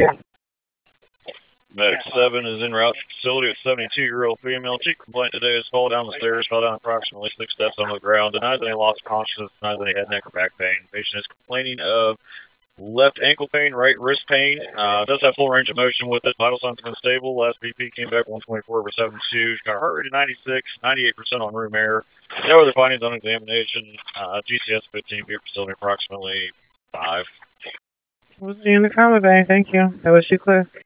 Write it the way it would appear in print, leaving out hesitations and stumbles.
Medic 7 is en route to facility with 72-year-old female. Chief complaint today is fall down the stairs, fell down approximately 6 steps on the ground, denies any loss of consciousness, denies any head, neck, or back pain. Patient is complaining of left ankle pain, right wrist pain. Does have full range of motion with it. Vital signs have been stable. Last BP came back 124/72. She's got a heart rate of 96, 98% on room air. No other findings on examination. GCS 15, feet facility approximately 5. We'll see you in the trauma bay. Thank you. That was you clear.